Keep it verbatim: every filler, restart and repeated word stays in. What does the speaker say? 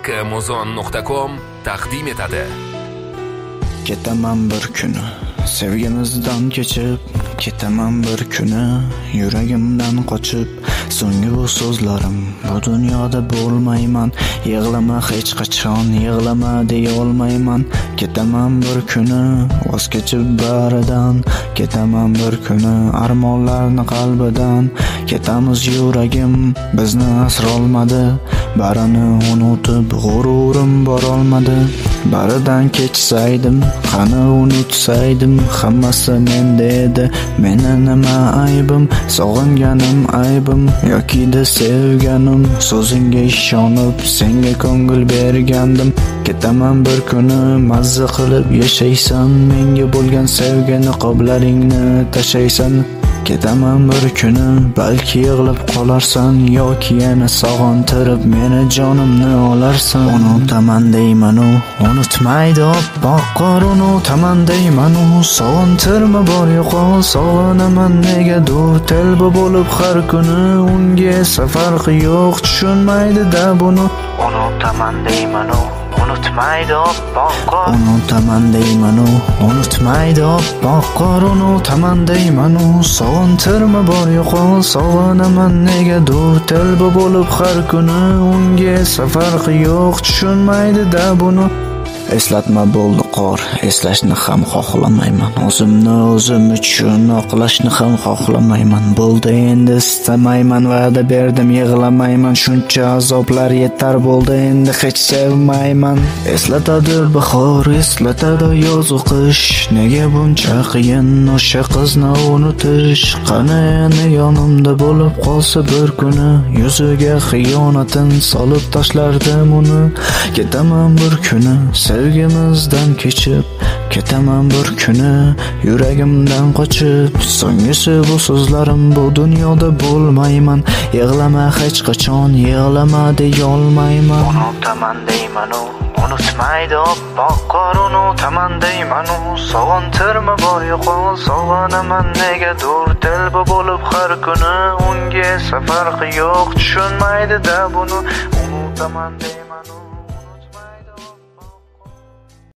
Amazon nuqta com taqdim etadi. Ketaman bir kuni sevgimizdan kechib, ketaman bir kuni yuragimdan qochib. So'nggi bu so'zlarim, bu dunyoda bo'lmayman. Yig'lama hech qachon, yig'lama deya olmayman. Ketaman bir kuni voz kechib baridan, ketaman bir kuni armonlarni qalbidan. Ketamiz yuragim bizni asrolmadi, barini unutib g'ururim borolmadi. Baridan kechsaydim, qani unutsaydim, hammasi menda edi. Meni nima aybim, sog'inganim aybim yoki de sevganim. So'zingga ishonib senga ko'ngil bergandim. Ketaman bir kuni mazza qilib yashaysan, menga bo'lgan sevgini qoblaringni tashaysan. Ketaman bir kuni balki yig'lab qolarsan, yoki yana sog'intirib meni jonimni olarsan. Unutaman deyman u unutmaydi oppoq qor, unutaman deyman u sog'intirma bor yo'qol. Sog'inaman negadur telba bo'lib har kuni, unga esa farqi yo'q, tushunmaydi-da buni. Unutaman deyman u unutmaydi oppoq qor, unutaman deyman u unutmaydi oppoq qor, unutaman deyman u sog'intirma bor yo'qol. Sog'inaman negadur telba bo'lib har kuni, unga esa farqi yo'q, tushunmaydi-da buni. Eslatma bo'ldi qor, eslashni ham xohlamayman. O'zimni o'zim uchun oqlashni ham xohlamayman. Bo'ldi endi istamayman, va'da berdim yig'lamayman. Shuncha azoblar yetar bo'ldi, endi hech sevmayman. Eslatadi bahor, eslatadi yoz qish, nega buncha qiyin o'sha qizni unutish? Qani endi yonimda bo'lib qolsa bir kuni, yuziga xiyonatin solib tashlardim uni. Ketaman bir kuni sevgimizdan kechib, ketaman bir kuni yuragimdan qochib. So'nggisi bu so'zlarim, bu dunyoda bo'lmayman. Yig'lama hech qachon, yig'lama deya olmayman. Unutaman deyman u unutmaydi oppoq qor, unutaman deyman u sog'intirma bor yo'qol. Sog'inaman negadur telba bo'lib har kuni, unga esa farqi yo'q, tushunmaydi-da buni. Unutaman deyman u